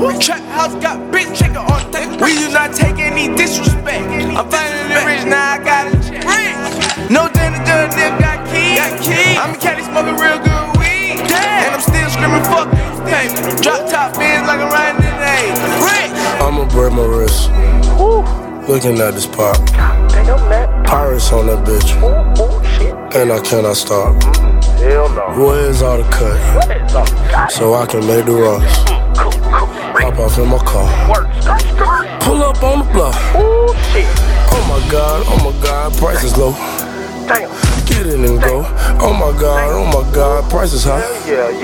Trap house got bitch chicken on tape. We do not take any disrespect. I'm finally rich, now I got a check. No Dana Judge, nigga got keys. I'm a caddy smoking real good weed. And I'm still screaming fuck this tape. Drop top fins like I'm riding in the I'ma break my wrist. Looking at this pop. Pirates on that bitch. And I cannot stop. Where's all the cut? So I can make the runs. Hop off in my car. Pull up on the block. Oh my god, price is low. Get in and go. Oh my god, price is high.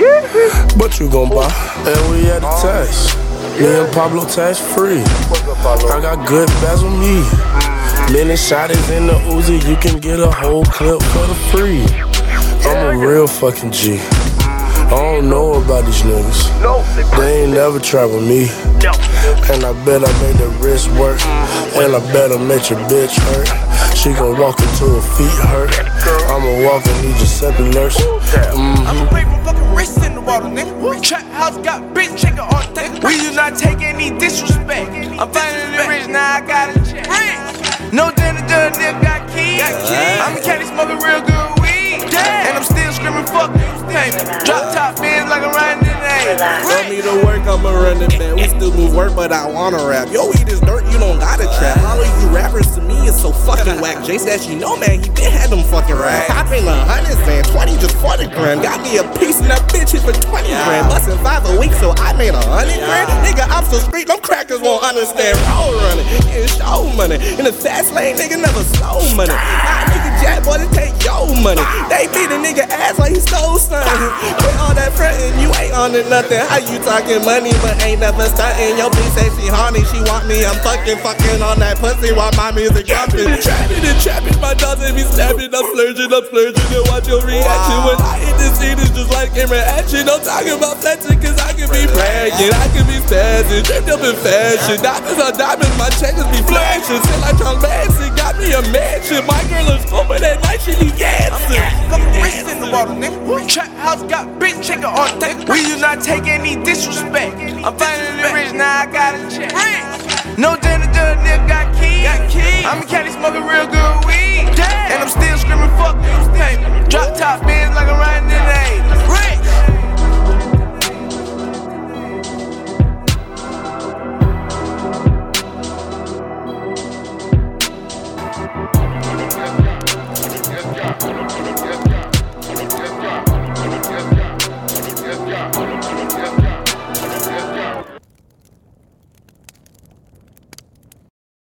But you gon' buy. And we at the tax. Me and Pablo tax free. I got good bags with me. Many shotties in the Uzi, you can get a whole clip for the free. I'm a real fucking G. I don't know about these niggas. They ain't never tried with me. And I bet I made the wrist work. And I bet I make your bitch hurt. She gon' walk until her feet hurt. I'ma walk and need your simple nurse. I'ma break my fucking wrist in the water, nigga. Trap house got bitch chicken on tape. We do not take any disrespect. I'm finally rich, now I got a check. No Dana Judge, nigga got keys. I'm a caddy smoking real good weed. And I'm still screaming fuck this tape. Drop top fins like I'm riding in the Tell me to work, I'ma run it back. We still do work, but I wanna rap. Yo, eat this dirt, you don't gotta trap. All of you rappers to me is so fucking whack. Jay said she know, man, he been had them fucking raps. I pay 100 man, 20 just 40 grand. Got me a piece and that bitch hit for 20 grand. Bustin' 5 a week, so I made 100 grand. Nigga, I'm so street, them crackers won't understand. Roll running, getting show money. In the fast lane, nigga never stole money. Nah, nigga jack, boy, to take your money. They beat a nigga ass like he stole something. With all that frontin', you ain't on to nothing. How you talking money, but ain't never stuntin'? Your bitch say she horny, she want me. I'm fucking on that pussy while my music jumping. Trapping, my dogs they be snapping. I'm splurging, and watch your reaction. When I hit the scene, it's just like camera action. I'm talking about flexing, cause I can be bragging. I can be spazzing, draped up in fashion. Diamonds on diamonds, my checkers be flashing. Still like Tom Manson, got me a mansion. My girl is full, but at night she be dancing. fucking wrist in the water, nigga. Trap house got bitch chicken on tape. We do not take any disrespect. I'm finally rich, now I got a check. No Dana Judge, nigga got keys. I'm a caddy smoking real good weed. And I'm still screaming fuck this tape. Drop top, bitch.